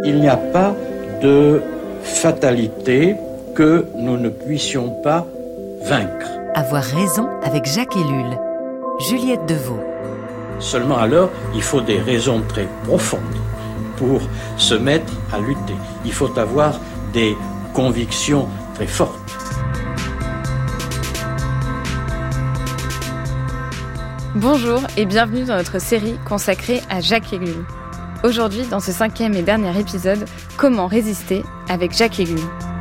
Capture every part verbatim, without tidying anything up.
Il n'y a pas de fatalité que nous ne puissions pas vaincre. Avoir raison avec Jacques Ellul. Juliette Deveau. Seulement alors, il faut des raisons très profondes pour se mettre à lutter. Il faut avoir des convictions très fortes. Bonjour et bienvenue dans notre série consacrée à Jacques Ellul. Aujourd'hui, dans ce cinquième et dernier épisode, comment résister avec Jacques Ellul.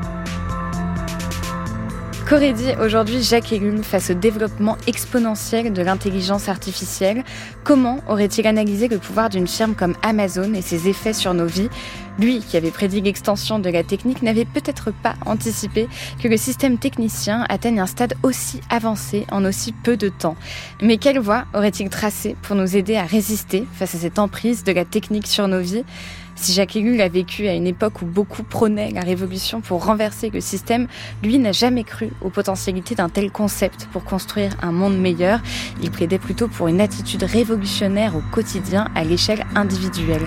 Qu'aurait dit aujourd'hui Jacques Ellul face au développement exponentiel de l'intelligence artificielle ? Comment aurait-il analysé le pouvoir d'une firme comme Amazon et ses effets sur nos vies ? Lui, qui avait prédit l'extension de la technique, n'avait peut-être pas anticipé que le système technicien atteigne un stade aussi avancé en aussi peu de temps. Mais quelle voie aurait-il tracée pour nous aider à résister face à cette emprise de la technique sur nos vies ? Si Jacques Ellul a vécu à une époque où beaucoup prônaient la révolution pour renverser le système, lui n'a jamais cru aux potentialités d'un tel concept pour construire un monde meilleur. Il plaidait plutôt pour une attitude révolutionnaire au quotidien à l'échelle individuelle.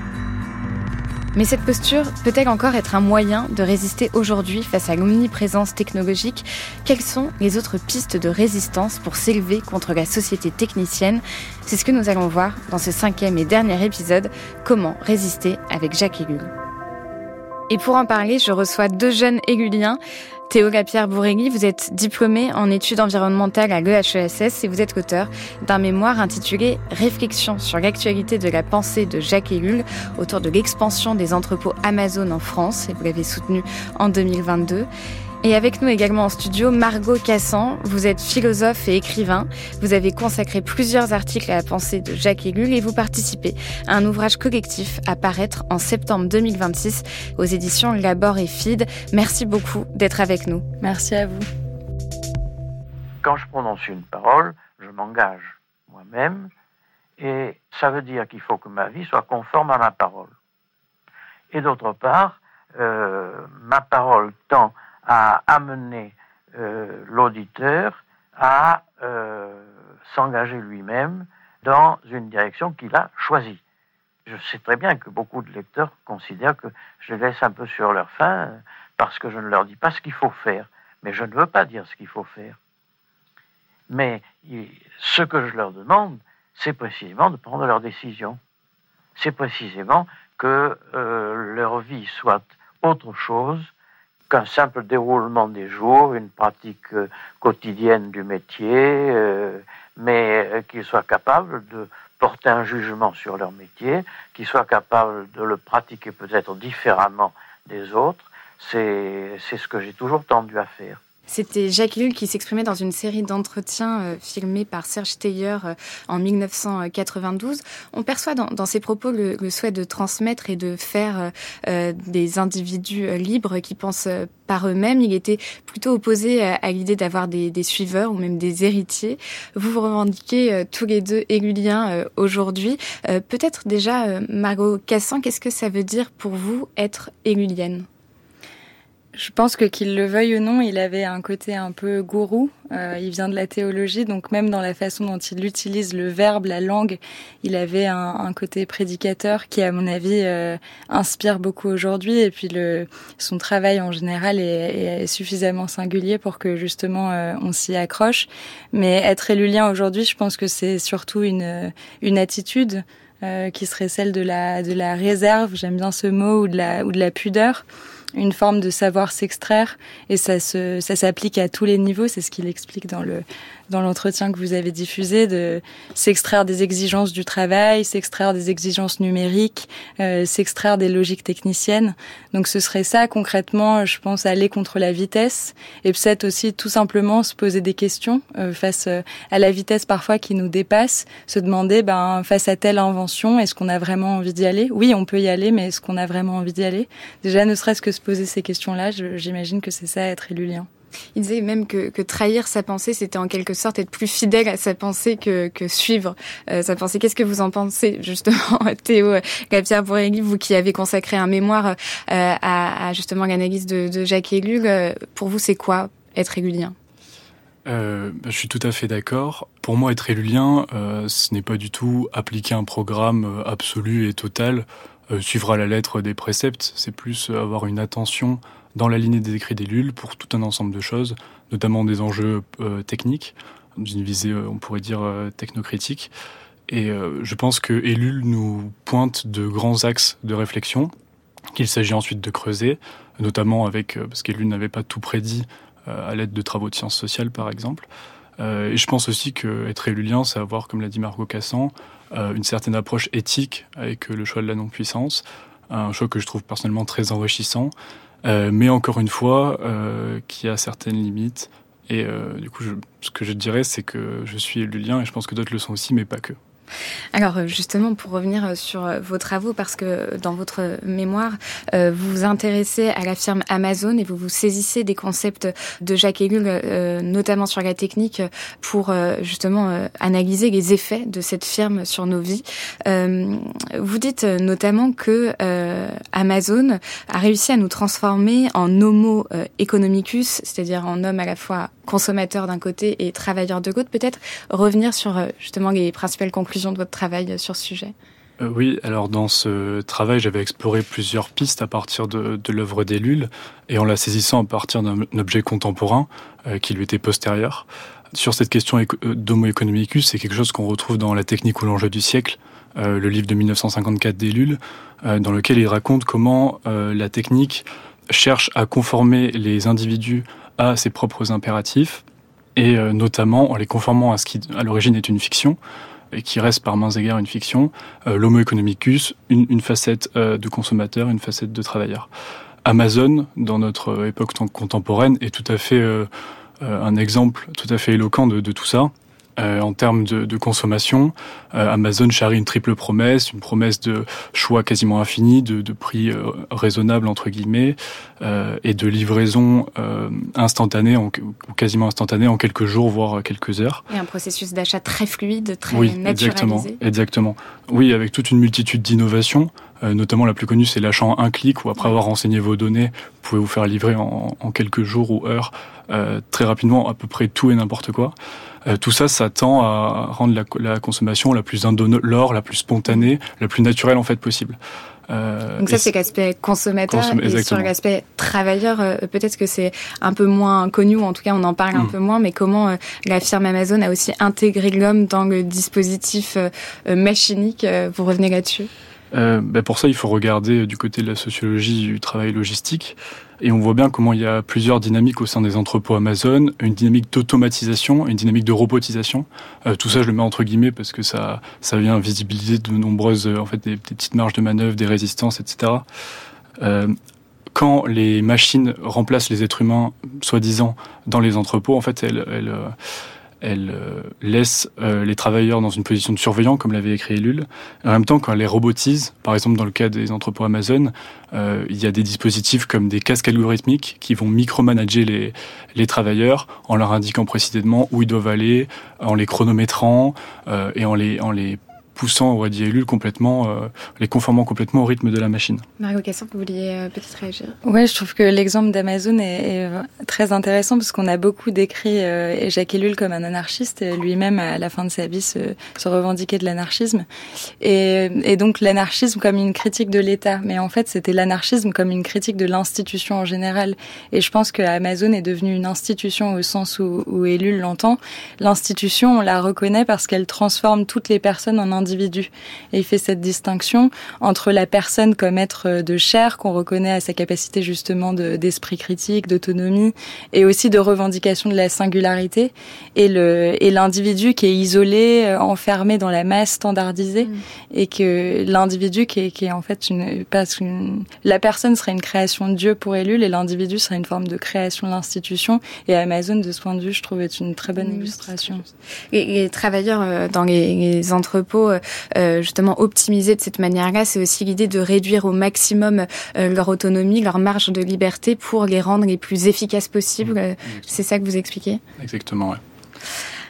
Mais cette posture peut-elle encore être un moyen de résister aujourd'hui face à l'omniprésence technologique ? Quelles sont les autres pistes de résistance pour s'élever contre la société technicienne ? C'est ce que nous allons voir dans ce cinquième et dernier épisode, Comment résister avec Jacques Ellul. Et pour en parler, je reçois deux jeunes Elluliens. Théo Lapierre-Bourrégui, vous êtes diplômé en études environnementales à l'E H E S S et vous êtes auteur d'un mémoire intitulé « Réflexions sur l'actualité de la pensée de Jacques Ellul autour de l'expansion des entrepôts Amazon en France » et vous l'avez soutenu en deux mille vingt-deux. Et avec nous également en studio, Margot Cassan. Vous êtes philosophe et écrivain. Vous avez consacré plusieurs articles à la pensée de Jacques Ellul et vous participez à un ouvrage collectif à paraître en septembre deux mille vingt-six aux éditions Labor et Fide. Merci beaucoup d'être avec nous. Merci à vous. Quand je prononce une parole, je m'engage moi-même et ça veut dire qu'il faut que ma vie soit conforme à ma parole. Et d'autre part, euh, ma parole tend à amener euh, l'auditeur à euh, s'engager lui-même dans une direction qu'il a choisie. Je sais très bien que beaucoup de lecteurs considèrent que je les laisse un peu sur leur faim parce que je ne leur dis pas ce qu'il faut faire. Mais je ne veux pas dire ce qu'il faut faire. Mais ce que je leur demande, c'est précisément de prendre leurs décisions. C'est précisément que euh, leur vie soit autre chose qu'un simple déroulement des jours, une pratique euh, quotidienne du métier, euh, mais euh, qu'ils soient capables de porter un jugement sur leur métier, qu'ils soient capables de le pratiquer peut-être différemment des autres. C'est, c'est ce que j'ai toujours tendu à faire. C'était Jacques Ellul qui s'exprimait dans une série d'entretiens euh, filmés par Serge Teiller euh, en dix-neuf cent quatre-vingt-douze. On perçoit dans, dans ses propos le, le souhait de transmettre et de faire euh, des individus euh, libres qui pensent euh, par eux-mêmes. Il était plutôt opposé à, à l'idée d'avoir des, des suiveurs ou même des héritiers. Vous vous revendiquez euh, tous les deux Elluliens euh, aujourd'hui. Euh, peut-être déjà, euh, Margot Cassan, qu'est-ce que ça veut dire pour vous être Ellulienne ? Je pense que qu'il le veuille ou non, il avait un côté un peu gourou. Euh, il vient de la théologie, donc même dans la façon dont il utilise le verbe, la langue, il avait un, un côté prédicateur qui, à mon avis, euh, inspire beaucoup aujourd'hui. Et puis le, son travail en général est, est suffisamment singulier pour que justement euh, on s'y accroche. Mais être ellulien aujourd'hui, je pense que c'est surtout une, une attitude euh, qui serait celle de la, de la réserve. J'aime bien ce mot, ou de la, ou de la pudeur. Une forme de savoir s'extraire, et ça se, ça s'applique à tous les niveaux. C'est ce qu'il explique dans le, dans l'entretien que vous avez diffusé, de s'extraire des exigences du travail, s'extraire des exigences numériques, euh, s'extraire des logiques techniciennes. Donc ce serait ça concrètement, je pense, aller contre la vitesse, et peut-être aussi tout simplement se poser des questions euh, face à la vitesse parfois qui nous dépasse, se demander, ben face à telle invention, est-ce qu'on a vraiment envie d'y aller ? Oui, on peut y aller, mais est-ce qu'on a vraiment envie d'y aller ? Déjà, ne serait-ce que se poser ces questions-là, je, j'imagine que c'est ça, être ellulien. Il disait même que, que trahir sa pensée, c'était en quelque sorte être plus fidèle à sa pensée que, que suivre euh, sa pensée. Qu'est-ce que vous en pensez, justement, Théo Lapierre-Bourrégui, vous qui avez consacré un mémoire euh, à, à justement l'analyse de, de Jacques Ellul, euh, pour vous, c'est quoi être ellulien ? Euh, bah, je suis tout à fait d'accord. Pour moi, être ellulien, euh, ce n'est pas du tout appliquer un programme absolu et total euh, suivre à la lettre des préceptes, c'est plus euh, avoir une attention dans la lignée des écrits d'Ellul pour tout un ensemble de choses, notamment des enjeux euh, techniques, d'une visée, euh, on pourrait dire, euh, technocritique. Et euh, je pense que Ellul nous pointe de grands axes de réflexion qu'il s'agit ensuite de creuser, notamment avec, euh, parce qu'Ellul n'avait pas tout prédit euh, à l'aide de travaux de sciences sociales, par exemple. Euh, et je pense aussi qu'être ellulien, c'est avoir, comme l'a dit Margot Cassan, euh, une certaine approche éthique avec euh, le choix de la non-puissance, un choix que je trouve personnellement très enrichissant, euh, mais encore une fois, euh, qui a certaines limites. Et euh, du coup, je, ce que je dirais, c'est que je suis ellulien, et je pense que d'autres le sont aussi, mais pas que. Alors justement, pour revenir sur vos travaux, parce que dans votre mémoire, euh, vous vous intéressez à la firme Amazon et vous vous saisissez des concepts de Jacques Ellul, euh, notamment sur la technique, pour euh, justement euh, analyser les effets de cette firme sur nos vies. Euh, vous dites notamment que euh, Amazon a réussi à nous transformer en homo economicus, c'est-à-dire en homme à la fois consommateur d'un côté et travailleur de l'autre. Peut-être revenir sur euh, justement les principales conclusions de votre travail sur ce sujet. Euh, oui, alors dans ce travail, j'avais exploré plusieurs pistes à partir de, de l'œuvre d'Ellul et en la saisissant à partir d'un objet contemporain euh, qui lui était postérieur. Sur cette question d'homo economicus, c'est quelque chose qu'on retrouve dans La technique ou l'enjeu du siècle, euh, le livre de dix-neuf cent cinquante-quatre d'Ellul, euh, dans lequel il raconte comment euh, la technique cherche à conformer les individus à ses propres impératifs et euh, notamment en les conformant à ce qui à l'origine est une fiction et qui reste par mains égards une fiction, euh, l'homo economicus, une, une facette euh, de consommateur, une facette de travailleur. Amazon, dans notre époque contemporaine, est tout à fait euh, euh, un exemple tout à fait éloquent de, de tout ça. Euh, en termes de, de consommation, euh, Amazon charrie une triple promesse, une promesse de choix quasiment infini, de, de prix euh, raisonnable entre guillemets, euh, et de livraison euh, instantanée, en, ou quasiment instantanée en quelques jours, voire quelques heures. Et un processus d'achat très fluide, très oui, naturalisé. Exactement, exactement. Oui, avec toute une multitude d'innovations, euh, notamment la plus connue, c'est l'achat en un clic, où après avoir renseigné vos données, vous pouvez vous faire livrer en, en quelques jours ou heures, euh, très rapidement, à peu près tout et n'importe quoi. Euh, tout ça, ça tend à rendre la, la consommation la plus indolore, la plus spontanée, la plus naturelle en fait possible. Euh, Donc ça, c'est l'aspect consommateur. Consomm- et sur l'aspect travailleur, euh, peut-être que c'est un peu moins connu, ou en tout cas on en parle mmh. un peu moins, mais comment euh, la firme Amazon a aussi intégré l'homme dans le dispositif euh, machinique. Euh, vous revenez là-dessus? Euh, ben pour ça, il faut regarder du côté de la sociologie du travail logistique. Et on voit bien comment il y a plusieurs dynamiques au sein des entrepôts Amazon, une dynamique d'automatisation, une dynamique de robotisation. Euh, tout ça, je le mets entre guillemets parce que ça, ça vient visibiliser de nombreuses, en fait, des, des petites marges de manœuvre, des résistances, et cetera. Euh, quand les machines remplacent les êtres humains, soi-disant, dans les entrepôts, en fait, elles, elles elle euh, laisse euh, les travailleurs dans une position de surveillant, comme l'avait écrit Ellul. En même temps, quand elle les robotise, par exemple dans le cas des entrepôts Amazon, euh, il y a des dispositifs comme des casques algorithmiques qui vont micromanager les, les travailleurs en leur indiquant précisément où ils doivent aller, en les chronométrant euh, et en les, en les poussant, aurait dit Ellul, complètement, euh, les conformant complètement au rythme de la machine. Margot Cassan, vous vouliez euh, peut-être réagir? Ouais, je trouve que l'exemple d'Amazon est, est très intéressant parce qu'on a beaucoup décrit euh, Jacques Ellul comme un anarchiste, lui-même à la fin de sa vie se, se revendiquait de l'anarchisme, et, et donc l'anarchisme comme une critique de l'État, mais en fait c'était l'anarchisme comme une critique de l'institution en général, et je pense que Amazon est devenue une institution au sens où, où Ellul l'entend. L'institution, on la reconnaît parce qu'elle transforme toutes les personnes en individus. Individu. Et il fait cette distinction entre la personne comme être de chair, qu'on reconnaît à sa capacité justement de, d'esprit critique, d'autonomie, et aussi de revendication de la singularité, et, le, et l'individu qui est isolé, enfermé dans la masse standardisée, mmh. et que l'individu qui est, qui est en fait une, pas une... La personne serait une création de Dieu pour Ellul, et l'individu serait une forme de création de l'institution, et Amazon, de ce point de vue, je trouve, est une très bonne mmh. illustration. Et les travailleurs dans les, les entrepôts, Euh, justement optimiser de cette manière-là, c'est aussi l'idée de réduire au maximum euh, leur autonomie, leur marge de liberté pour les rendre les plus efficaces possibles. Mmh. C'est ça que vous expliquez ? Exactement, ouais.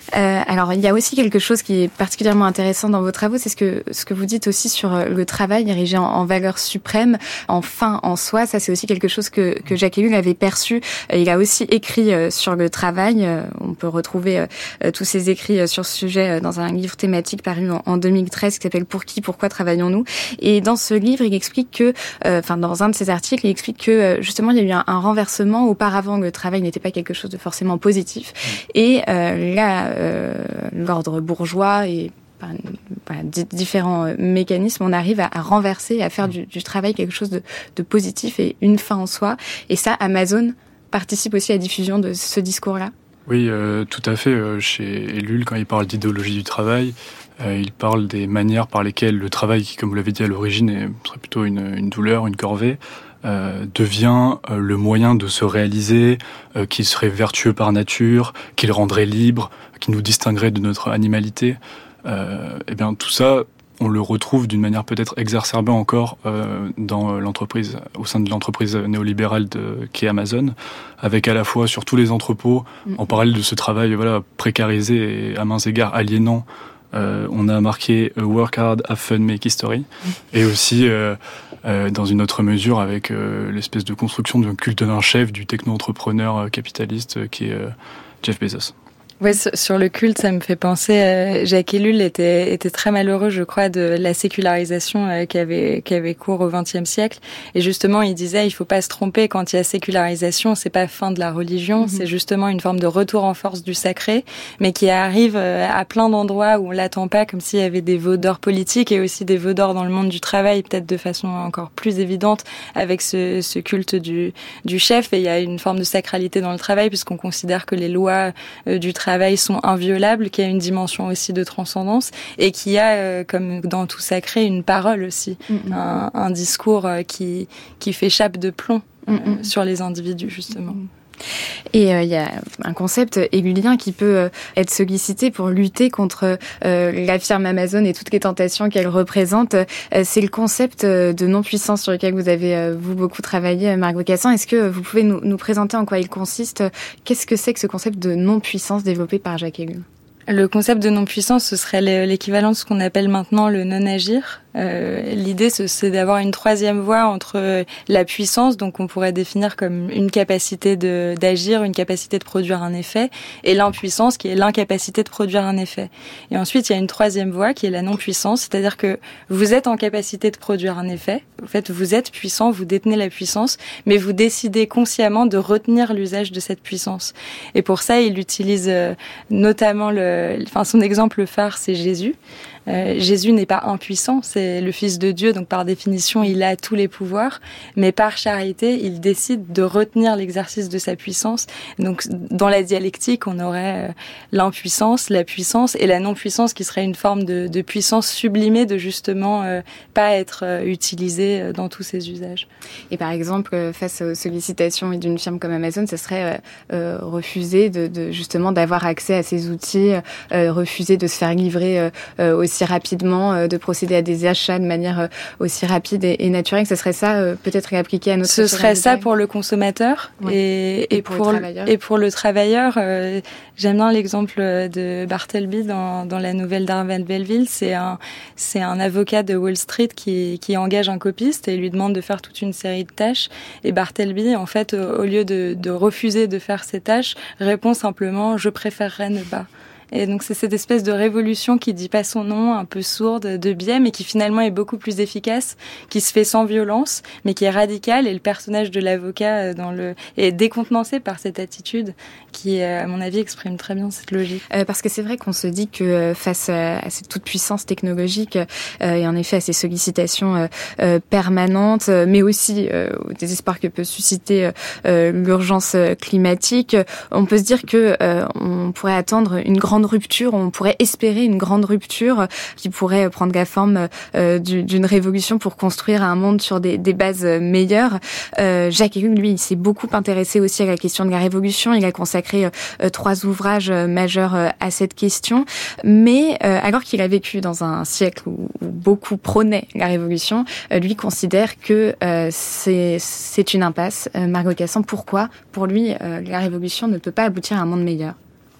Euh, alors, il y a aussi quelque chose qui est particulièrement intéressant dans vos travaux, c'est ce que ce que vous dites aussi sur le travail érigé en, en valeur suprême, en fin en soi. Ça, c'est aussi quelque chose que, que Jacques Ellul avait perçu. Il a aussi écrit euh, sur le travail. Euh, on peut retrouver euh, tous ses écrits euh, sur ce sujet euh, dans un livre thématique paru en, en deux mille treize qui s'appelle « Pour qui, pourquoi travaillons-nous ?» Et dans ce livre, il explique que, euh, enfin, dans un de ses articles, il explique que euh, justement, il y a eu un, un renversement. Auparavant, le travail n'était pas quelque chose de forcément positif. Et euh, là, Euh, l'ordre bourgeois et enfin, voilà, d- différents euh, mécanismes, on arrive à, à renverser, à faire du, du travail quelque chose de, de positif et une fin en soi. Et ça, Amazon participe aussi à la diffusion de ce discours-là. Oui, euh, tout à fait. Euh, chez Ellul, quand il parle d'idéologie du travail, euh, il parle des manières par lesquelles le travail, qui, comme vous l'avez dit à l'origine, est, serait plutôt une, une douleur, une corvée, Euh, devient euh, le moyen de se réaliser, euh, qu'il serait vertueux par nature, qu'il rendrait libre, qu'il nous distinguerait de notre animalité. Euh, et bien tout ça, on le retrouve d'une manière peut-être exacerbée encore euh, dans l'entreprise, au sein de l'entreprise néolibérale de, qui est Amazon, avec à la fois sur tous les entrepôts, mmh. en parallèle de ce travail voilà précarisé et à mains égards aliénant. Euh, on a marqué euh, Work hard, have fun, make history, et aussi euh, euh, dans une autre mesure avec euh, l'espèce de construction d'un culte d'un chef, du techno-entrepreneur euh, capitaliste euh, qui est euh, Jeff Bezos. Ouais, sur le culte, ça me fait penser. Euh, Jacques Ellul était était très malheureux, je crois, de la sécularisation euh, qui avait qui avait cours au vingtième siècle. Et justement, il disait, il faut pas se tromper quand il y a sécularisation, c'est pas fin de la religion, mm-hmm. c'est justement une forme de retour en force du sacré, mais qui arrive euh, à plein d'endroits où on l'attend pas, comme s'il y avait des veaux d'or politiques et aussi des veaux d'or dans le monde du travail, peut-être de façon encore plus évidente avec ce ce culte du du chef. Et il y a une forme de sacralité dans le travail puisqu'on considère que les lois euh, du travail travail sont inviolables, qui a une dimension aussi de transcendance et qui a, euh, comme dans tout sacré, une parole aussi, mm-hmm. un, un discours euh, qui qui fait chape de plomb euh, mm-hmm. sur les individus justement. Mm-hmm. Et il euh, y a un concept ellulien qui peut euh, être sollicité pour lutter contre euh, la firme Amazon et toutes les tentations qu'elle représente. Euh, c'est le concept euh, de non-puissance sur lequel vous avez, euh, vous, beaucoup travaillé, Margot Cassan. Est-ce que vous pouvez nous, nous présenter en quoi il consiste ? Qu'est-ce que c'est que ce concept de non-puissance développé par Jacques Ellul ? Le concept de non-puissance, ce serait l'équivalent de ce qu'on appelle maintenant le non-agir. Euh, l'idée, c'est d'avoir une troisième voie entre la puissance, donc on pourrait définir comme une capacité de, d'agir, une capacité de produire un effet, et l'impuissance, qui est l'incapacité de produire un effet. Et ensuite, il y a une troisième voie qui est la non-puissance, c'est-à-dire que vous êtes en capacité de produire un effet. En fait, vous êtes puissant, vous détenez la puissance, mais vous décidez consciemment de retenir l'usage de cette puissance. Et pour ça, il utilise euh, notamment le Enfin, son exemple phare, c'est Jésus. Euh, Jésus n'est pas impuissant, c'est le Fils de Dieu, donc par définition, il a tous les pouvoirs, mais par charité, il décide de retenir l'exercice de sa puissance. Donc, dans la dialectique, on aurait euh, l'impuissance, la puissance et la non-puissance qui serait une forme de, de puissance sublimée, de justement euh, pas être euh, utilisée euh, dans tous ses usages. Et par exemple, euh, face aux sollicitations d'une firme comme Amazon, ce serait euh, euh, refuser de, de justement d'avoir accès à ces outils, euh, refuser de se faire livrer euh, euh, aussi rapidement, euh, de procéder à des achats de manière euh, aussi rapide et, et naturelle. Ce serait ça euh, peut-être réappliqué à notre Ce serait ça pour le consommateur ouais. et, et, et pour, pour le travailleur. Et pour le travailleur, euh, j'aime bien l'exemple de Bartleby dans, dans la nouvelle d'Arvin Belleville. C'est un, c'est un avocat de Wall Street qui, qui engage un copiste et lui demande de faire toute une série de tâches. Et Bartleby, en fait, au, au lieu de, de refuser de faire ces tâches, répond simplement « je préférerais ne pas ». Et donc c'est cette espèce de révolution qui dit pas son nom, un peu sourde, de biais, mais qui finalement est beaucoup plus efficace, qui se fait sans violence, mais qui est radicale. Et le personnage de l'avocat dans le est décontenancé par cette attitude qui, à mon avis, exprime très bien cette logique. Euh, parce que c'est vrai qu'on se dit que face à, à cette toute puissance technologique euh, et en effet à ces sollicitations euh, euh, permanentes, mais aussi euh, au désespoir que peut susciter euh, l'urgence climatique, on peut se dire que euh, on pourrait attendre une grande rupture, on pourrait espérer une grande rupture qui pourrait prendre la forme euh, d'une révolution pour construire un monde sur des, des bases meilleures. Euh, Jacques Ellul, lui, il s'est beaucoup intéressé aussi à la question de la révolution. Il a consacré euh, trois ouvrages euh, majeurs euh, à cette question. Mais euh, alors qu'il a vécu dans un siècle où, où beaucoup prônaient la révolution, euh, lui considère que euh, c'est c'est une impasse. Euh, Margot Cassan, pourquoi, pour lui, euh, la révolution ne peut pas aboutir à un monde meilleur?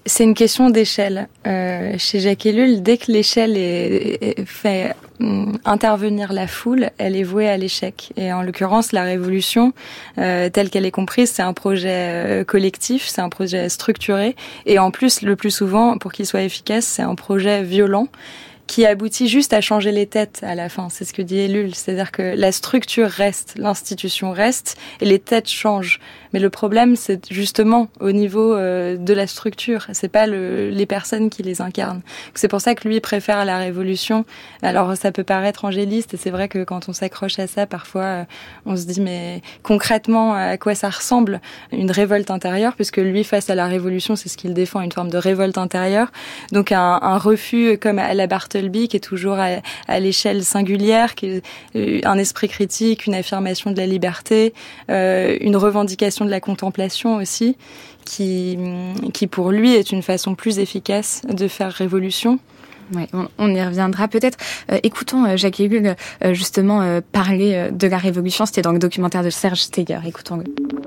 C'est une question d'échelle. Euh, chez Jacques Ellul, dès que l'échelle est, est fait euh, intervenir la foule, elle est vouée à l'échec. Et en l'occurrence, la révolution, euh, telle qu'elle est comprise, c'est un projet euh, collectif, c'est un projet structuré. Et en plus, le plus souvent, pour qu'il soit efficace, c'est un projet violent qui aboutit juste à changer les têtes à la fin. C'est ce que dit Ellul. C'est-à-dire que la structure reste, l'institution reste, et les têtes changent. Mais le problème, c'est justement au niveau euh, de la structure. C'est pas le, les personnes qui les incarnent. C'est pour ça que lui préfère la révolution. Alors, ça peut paraître angéliste, et c'est vrai que quand on s'accroche à ça, parfois, euh, on se dit, mais concrètement, à quoi ça ressemble une révolte intérieure? Puisque lui, face à la révolution, c'est ce qu'il défend, une forme de révolte intérieure. Donc, un, un refus comme à la Bartleby, qui est toujours à, à l'échelle singulière, qui est un esprit critique, une affirmation de la liberté, euh, une revendication de la contemplation aussi, qui, qui pour lui est une façon plus efficace de faire révolution. Ouais, on, on y reviendra peut-être. Euh, écoutons euh, Jacques Ellul euh, justement euh, parler euh, de la révolution. C'était dans le documentaire de Serge Steger. Écoutons-le.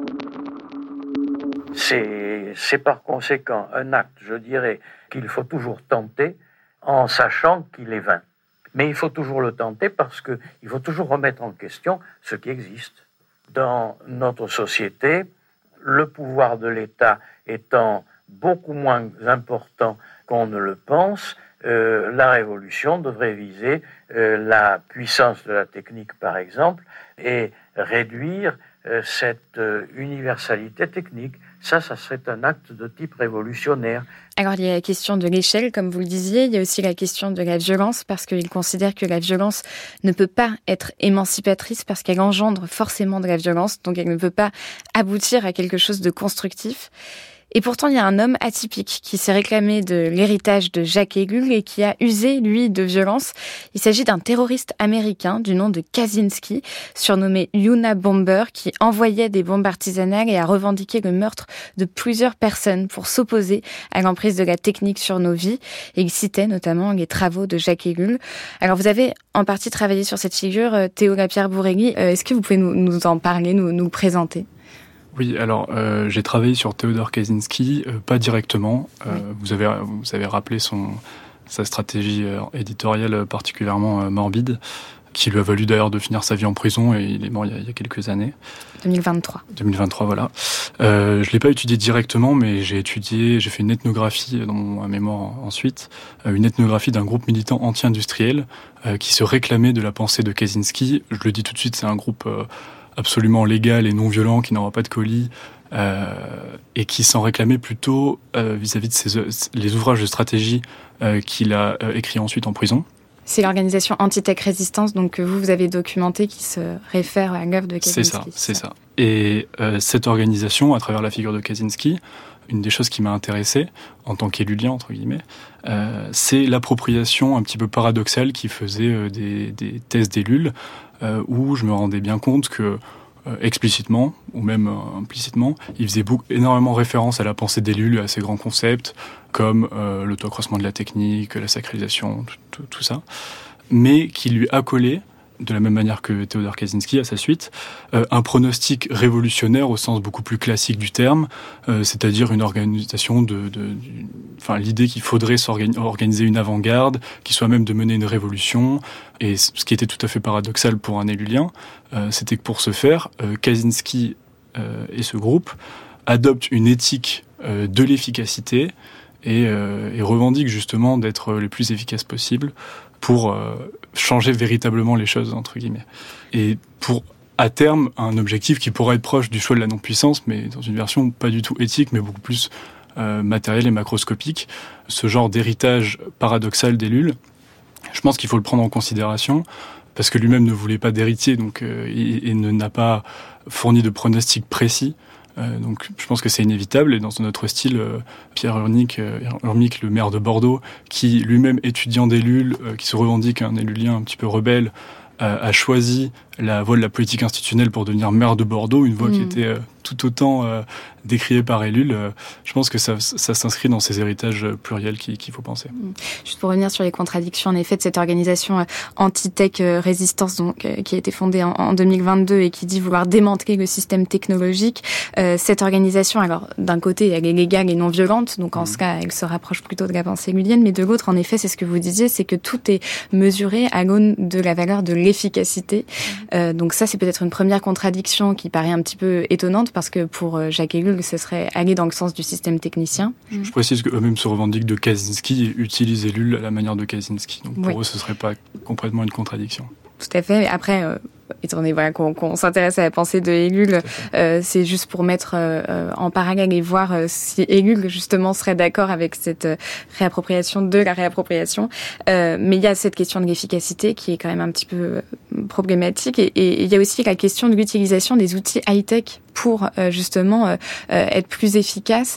C'est, c'est par conséquent un acte, je dirais, qu'il faut toujours tenter en sachant qu'il est vain. Mais il faut toujours le tenter parce qu'il faut toujours remettre en question ce qui existe. Dans notre société, le pouvoir de l'État étant beaucoup moins important qu'on ne le pense, euh, la révolution devrait viser euh, la puissance de la technique, par exemple, et réduire euh, cette euh, universalité technique. Ça, ça serait un acte de type révolutionnaire. Alors, il y a la question de l'échelle, comme vous le disiez. Il y a aussi la question de la violence, parce qu'il considère que la violence ne peut pas être émancipatrice, parce qu'elle engendre forcément de la violence, donc elle ne peut pas aboutir à quelque chose de constructif. Et pourtant, il y a un homme atypique qui s'est réclamé de l'héritage de Jacques Ellul et qui a usé, lui, de violence. Il s'agit d'un terroriste américain du nom de Kaczynski, surnommé Unabomber, qui envoyait des bombes artisanales et a revendiqué le meurtre de plusieurs personnes pour s'opposer à l'emprise de la technique sur nos vies. Et il citait notamment les travaux de Jacques Ellul. Alors, vous avez en partie travaillé sur cette figure, Théo Lapierre-Bourrégui. Est-ce que vous pouvez nous, nous en parler, nous, nous le présenter ? Oui, alors euh, j'ai travaillé sur Théodore Kaczynski, euh, pas directement. Euh, oui. Vous avez vous avez rappelé son sa stratégie euh, éditoriale particulièrement euh, morbide, qui lui a valu d'ailleurs de finir sa vie en prison, et il est mort il y a, il y a quelques années. deux mille vingt-trois. deux mille vingt-trois, voilà. Euh, je l'ai pas étudié directement, mais j'ai étudié, j'ai fait une ethnographie dans mon mémoire ensuite, euh, une ethnographie d'un groupe militant anti-industriel euh, qui se réclamait de la pensée de Kaczynski. Je le dis tout de suite, c'est un groupe euh, absolument légal et non violent, qui n'aura pas de colis, euh, et qui s'en réclamait plutôt euh, vis-à-vis de ses, les ouvrages de stratégie euh, qu'il a euh, écrits ensuite en prison. C'est l'organisation Anti-Tech Résistance, donc que vous, vous avez documenté, qui se réfère à l'œuvre de Kaczynski. C'est ça, c'est ça. Et euh, cette organisation, à travers la figure de Kaczynski, une des choses qui m'a intéressé, en tant qu'ellulien, entre guillemets, euh, c'est l'appropriation un petit peu paradoxale qui faisait euh, des, des thèses d'Ellul, euh, où je me rendais bien compte que, euh, explicitement, ou même euh, implicitement, il faisait beaucoup, énormément référence à la pensée d'Ellul et à ses grands concepts, comme euh, l'autocroissement de la technique, la sacralisation, tout, tout, tout ça, mais qui lui accolait, de la même manière que Théodore Kaczynski à sa suite, euh, un pronostic révolutionnaire au sens beaucoup plus classique du terme, euh, c'est-à-dire une organisation de, de, de enfin l'idée qu'il faudrait organiser une avant-garde, qui soit même de mener une révolution. Et ce qui était tout à fait paradoxal pour un ellulien, euh, c'était que pour ce faire, euh, Kaczynski euh, et ce groupe adoptent une éthique euh, de l'efficacité et, euh, et revendiquent justement d'être les plus efficaces possibles pour euh, changer véritablement les choses, entre guillemets. Et pour, à terme, un objectif qui pourrait être proche du choix de la non-puissance, mais dans une version pas du tout éthique, mais beaucoup plus euh, matérielle et macroscopique. Ce genre d'héritage paradoxal d'Ellul, je pense qu'il faut le prendre en considération, parce que lui-même ne voulait pas d'héritier, donc euh, et, et ne n'a pas fourni de pronostic précis. Euh, donc je pense que c'est inévitable, et dans un autre style, euh, Pierre Urmic, euh, Urmic, le maire de Bordeaux, qui lui-même étudiant d'Ellul, euh, qui se revendique un ellulien un petit peu rebelle, euh, a choisi la voie de la politique institutionnelle pour devenir maire de Bordeaux, une voie mmh. qui était euh, tout tout autant euh, décrié par Ellul. Euh, je pense que ça, ça s'inscrit dans ces héritages pluriels qu'il, qu'il faut penser. Juste pour revenir sur les contradictions, en effet, de cette organisation euh, Anti-Tech euh, Résistance, donc, euh, qui a été fondée en, en deux mille vingt-deux et qui dit vouloir démanteler le système technologique. Euh, cette organisation, alors d'un côté, elle est légale et non violente, donc en mmh. ce cas, elle se rapproche plutôt de la pensée ellulienne, mais de l'autre, en effet, c'est ce que vous disiez, c'est que tout est mesuré à l'aune de la valeur de l'efficacité. Mmh. Euh, donc ça, c'est peut-être une première contradiction qui paraît un petit peu étonnante, parce que pour euh, Jacques Ellul, ce serait aller dans le sens du système technicien. Je, je précise qu'eux-mêmes se revendiquent de Kaczynski et utilisent Ellul à la manière de Kaczynski. Donc pour oui. eux, ce ne serait pas complètement une contradiction. Tout à fait. Après, euh, étant donné voilà, qu'on, qu'on s'intéresse à la pensée de Ellul, euh, c'est juste pour mettre euh, en parallèle et voir euh, si Ellul, justement, serait d'accord avec cette euh, réappropriation de la réappropriation. Euh, mais il y a cette question de l'efficacité qui est quand même un petit peu euh, problématique. Et, et il y a aussi la question de l'utilisation des outils high-tech pour euh, justement euh, euh, être plus efficace.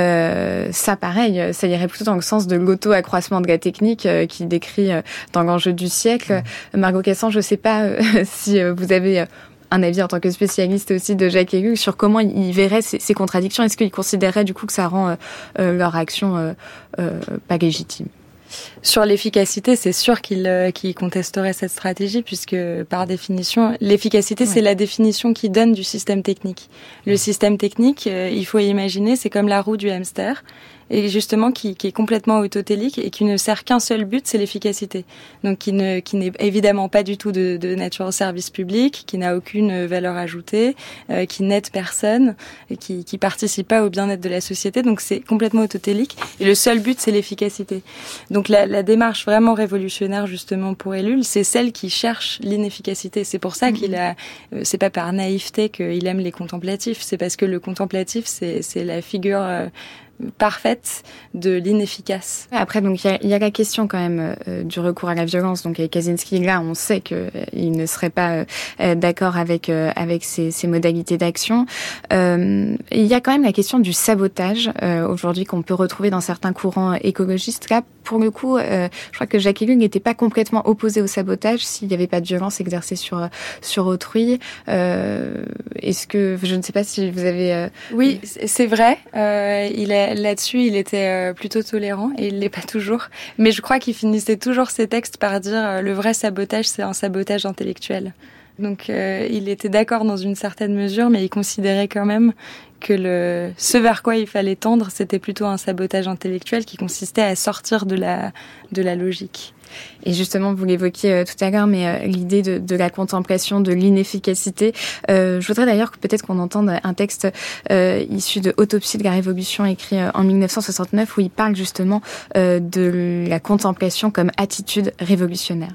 Euh, ça, pareil, ça irait plutôt dans le sens de l'auto-accroissement de la technique euh, qui décrit euh, dans l'enjeu du siècle. Mmh. Margot Cassan, je ne sais pas euh, si euh, vous avez euh, un avis en tant que spécialiste aussi de Jacques Ellul sur comment il verrait ces, ces contradictions. Est-ce qu'il considérerait du coup que ça rend euh, euh, leur action euh, euh, pas légitime ? Sur l'efficacité, c'est sûr qu'il, euh, qu'il contesterait cette stratégie puisque, par définition, l'efficacité, ouais. c'est la définition qu'il donne du système technique. Le système technique, euh, il faut imaginer, c'est comme la roue du hamster. Et justement qui, qui est complètement autotélique et qui ne sert qu'un seul but, c'est l'efficacité. Donc qui ne qui n'est évidemment pas du tout de, de nature au service public, qui n'a aucune valeur ajoutée, euh, qui n'aide personne, et qui qui participe pas au bien-être de la société. Donc c'est complètement autotélique et le seul but c'est l'efficacité. Donc la, la démarche vraiment révolutionnaire justement pour Ellul, c'est celle qui cherche l'inefficacité. C'est pour ça mmh. qu'il a, euh, c'est pas par naïveté qu'il aime les contemplatifs, c'est parce que le contemplatif c'est c'est la figure euh, parfaite de l'inefficace. Après, donc il y, y a la question quand même euh, du recours à la violence. Donc avec Kaczynski, là, on sait que euh, il ne serait pas euh, d'accord avec euh, avec ces, ces modalités d'action. Euh, il y a quand même la question du sabotage euh, aujourd'hui qu'on peut retrouver dans certains courants écologistes. Là, pour le coup, euh, je crois que Jacques Ellul n'était pas complètement opposé au sabotage s'il n'y avait pas de violence exercée sur sur autrui. Euh, est-ce que je ne sais pas si vous avez euh... oui, c'est vrai. Euh, il est là-dessus, il était plutôt tolérant et il l'est pas toujours. Mais je crois qu'il finissait toujours ses textes par dire le vrai sabotage, c'est un sabotage intellectuel. Donc euh, il était d'accord dans une certaine mesure, mais il considérait quand même que le ce vers quoi il fallait tendre, c'était plutôt un sabotage intellectuel qui consistait à sortir de la de la logique. Et justement, vous l'évoquiez euh, tout à l'heure, mais euh, l'idée de, de la contemplation, de l'inefficacité. Euh, je voudrais d'ailleurs que peut-être qu'on entende un texte euh, issu de Autopsie de la Révolution, écrit euh, en dix-neuf cent soixante-neuf, où il parle justement euh, de la contemplation comme attitude révolutionnaire.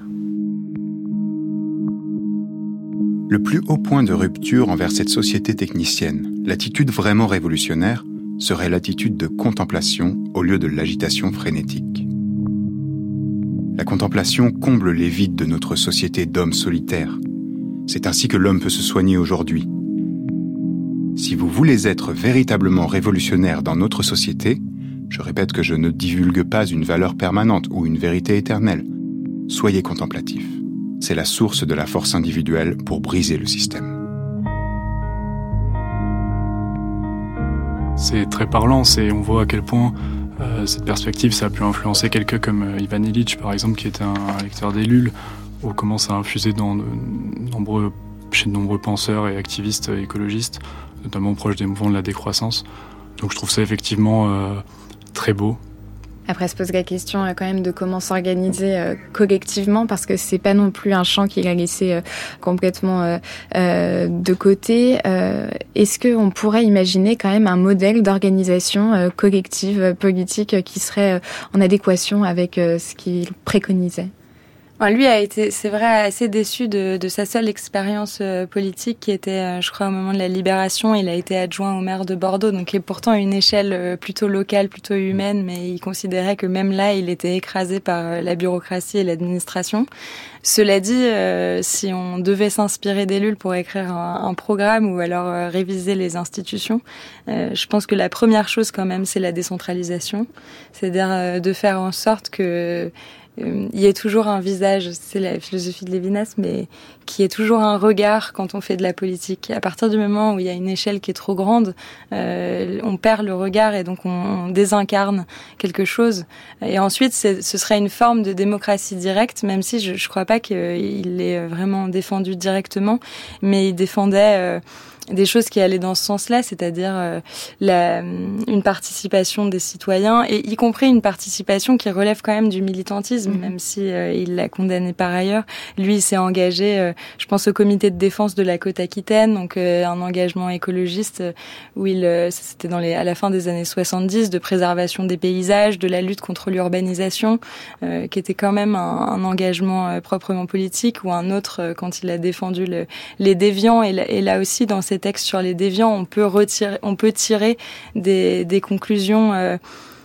Le plus haut point de rupture envers cette société technicienne, l'attitude vraiment révolutionnaire, serait l'attitude de contemplation au lieu de l'agitation frénétique. La contemplation comble les vides de notre société d'hommes solitaires. C'est ainsi que l'homme peut se soigner aujourd'hui. Si vous voulez être véritablement révolutionnaire dans notre société, je répète que je ne divulgue pas une valeur permanente ou une vérité éternelle. Soyez contemplatif. C'est la source de la force individuelle pour briser le système. C'est très parlant, c'est, on voit à quel point Euh, cette perspective, ça a pu influencer quelqu'un comme euh, Ivan Illich, par exemple, qui était un, un lecteur d'Ellul, où commence à infuser dans de nombreux, chez de nombreux penseurs et activistes écologistes, notamment proches des mouvements de la décroissance. Donc je trouve ça effectivement euh, très beau. Après, se pose la question euh, quand même de comment s'organiser euh, collectivement, parce que c'est pas non plus un champ qu'il a laissé euh, complètement euh, euh, de côté. Euh, est-ce qu'on pourrait imaginer quand même un modèle d'organisation euh, collective euh, politique euh, qui serait euh, en adéquation avec euh, ce qu'il préconisait ? Lui a été, c'est vrai, assez déçu de, de sa seule expérience euh, politique qui était, euh, je crois, au moment de la Libération. Il a été adjoint au maire de Bordeaux, donc qui est pourtant à une échelle euh, plutôt locale, plutôt humaine, mais il considérait que même là, il était écrasé par euh, la bureaucratie et l'administration. Cela dit, euh, si on devait s'inspirer d'Ellul pour écrire un, un programme ou alors euh, réviser les institutions, euh, je pense que la première chose quand même, c'est la décentralisation. C'est-à-dire euh, de faire en sorte que euh, il y ait toujours un visage, c'est la philosophie de Lévinas, mais qu'il y ait toujours un regard quand on fait de la politique. À partir du moment où il y a une échelle qui est trop grande, euh, on perd le regard et donc on, on désincarne quelque chose. Et ensuite, c'est, ce serait une forme de démocratie directe, même si je ne crois pas qu'il l'ait vraiment défendu directement, mais il défendait... Euh, des choses qui allaient dans ce sens-là, c'est-à-dire euh, la, une participation des citoyens, et y compris une participation qui relève quand même du militantisme, mmh. même si euh, il l'a condamné par ailleurs. Lui, il s'est engagé, euh, je pense, au comité de défense de la côte aquitaine, donc euh, un engagement écologiste euh, où il, euh, c'était dans les, à la fin des années soixante-dix, de préservation des paysages, de la lutte contre l'urbanisation, euh, qui était quand même un, un engagement euh, proprement politique, ou un autre euh, quand il a défendu le, les déviants, et, la, et là aussi dans ces textes sur les déviants, on peut retirer, on peut tirer des, des conclusions euh,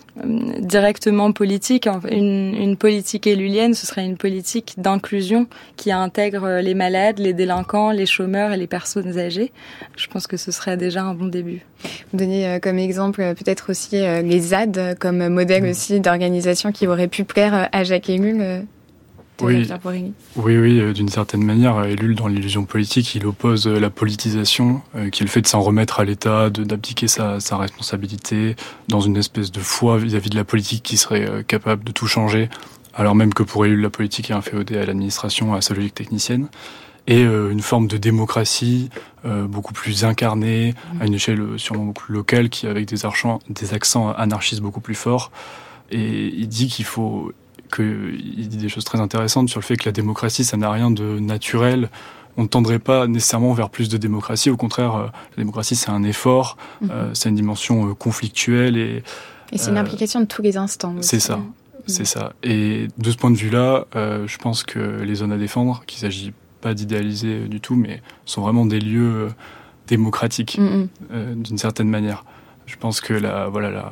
directement politiques. Une, une politique élulienne, ce serait une politique d'inclusion qui intègre les malades, les délinquants, les chômeurs et les personnes âgées. Je pense que ce serait déjà un bon début. Vous donnez comme exemple peut-être aussi les Z A D comme modèle aussi d'organisation qui aurait pu plaire à Jacques Ellul. Oui, oui, oui, euh, d'une certaine manière, Ellul, dans l'illusion politique, il oppose euh, la politisation, euh, qui est le fait de s'en remettre à l'État, de, d'abdiquer sa, sa responsabilité, dans une espèce de foi vis-à-vis de la politique qui serait euh, capable de tout changer, alors même que pour Ellul, la politique est inféodée à l'administration, à sa logique technicienne, et euh, une forme de démocratie euh, beaucoup plus incarnée, mmh. à une échelle sûrement beaucoup plus locale, qui avec des, archants, des accents anarchistes beaucoup plus forts, et il dit qu'il faut... qu'il dit des choses très intéressantes sur le fait que la démocratie, ça n'a rien de naturel. On ne tendrait pas nécessairement vers plus de démocratie. Au contraire, euh, la démocratie, c'est un effort, mmh. euh, c'est une dimension euh, conflictuelle. Et, et c'est euh, une implication de tous les instants. Aussi. C'est ça, mmh. c'est ça. Et de ce point de vue-là, euh, je pense que les zones à défendre, qu'il ne s'agit pas d'idéaliser du tout, mais sont vraiment des lieux euh, démocratiques, mmh. euh, d'une certaine manière. Je pense que la... Voilà, la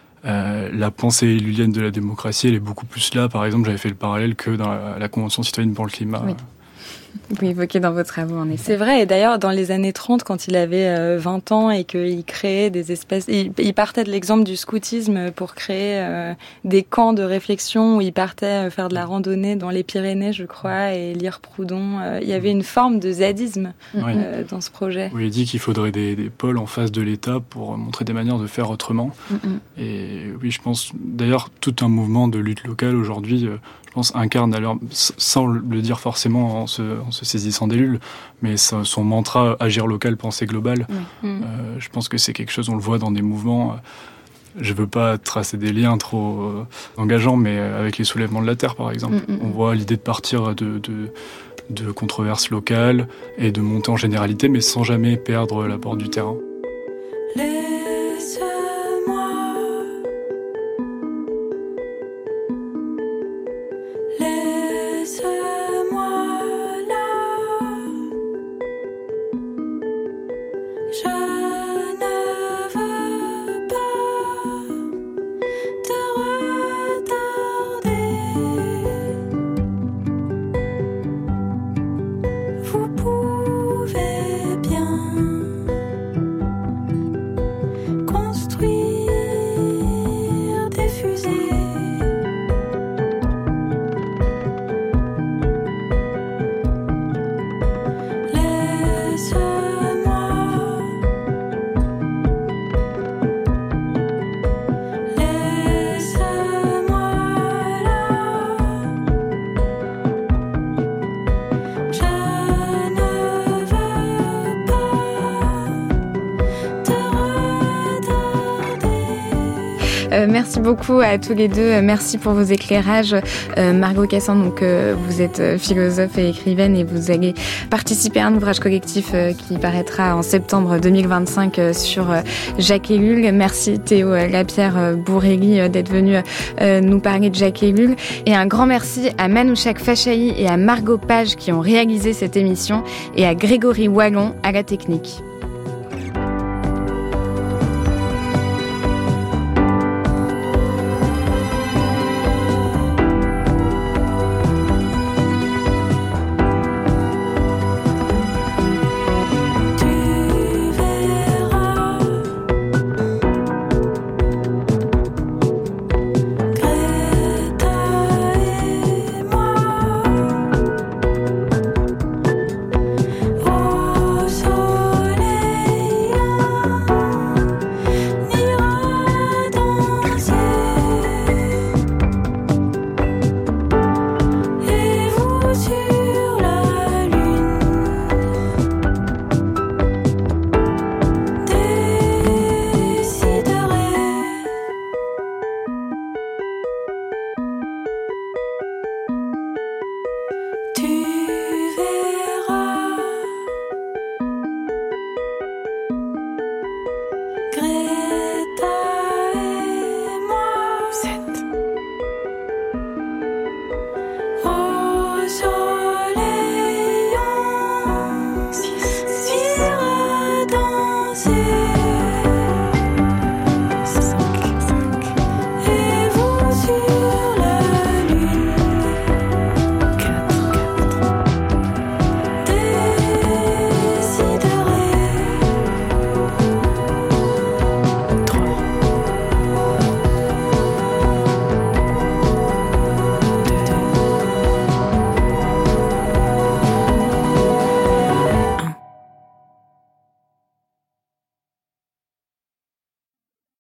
Euh, la pensée ellulienne de la démocratie, elle est beaucoup plus là. Par exemple, j'avais fait le parallèle que dans la, la Convention citoyenne pour le climat. Oui. Vous évoquez dans vos travaux, en effet. C'est vrai, et d'ailleurs, dans les années trente, quand il avait euh, vingt ans et qu'il créait des espèces... Il, il partait de l'exemple du scoutisme pour créer euh, des camps de réflexion où il partait euh, faire de la randonnée dans les Pyrénées, je crois, et lire Proudhon. Euh, il y avait une forme de zadisme euh, oui. dans ce projet. Oui, il dit qu'il faudrait des, des pôles en face de l'État pour montrer des manières de faire autrement. Mm-hmm. Et oui, je pense... D'ailleurs, tout un mouvement de lutte locale aujourd'hui... Euh, je pense, incarne, alors, sans le dire forcément en se, en se saisissant d'Ellul, mais son mantra « agir local, penser global mmh. », euh, je pense que c'est quelque chose, on le voit dans des mouvements, je veux pas tracer des liens trop euh, engageants, mais avec les soulèvements de la Terre, par exemple. Mmh. On voit l'idée de partir de, de, de controverses locales et de monter en généralité, mais sans jamais perdre l'apport du terrain. Euh, merci beaucoup à tous les deux. Merci pour vos éclairages. Euh, Margot Cassin, donc euh, vous êtes philosophe et écrivaine et vous allez participer à un ouvrage collectif euh, qui paraîtra en septembre deux mille vingt-cinq euh, sur euh, Jacques Ellul. Merci Théo Lapierre-Bourrelli euh, d'être venu euh, nous parler de Jacques Ellul. Et un grand merci à Manouchak Fachahi et à Margot Page qui ont réalisé cette émission et à Grégory Wallon à la technique.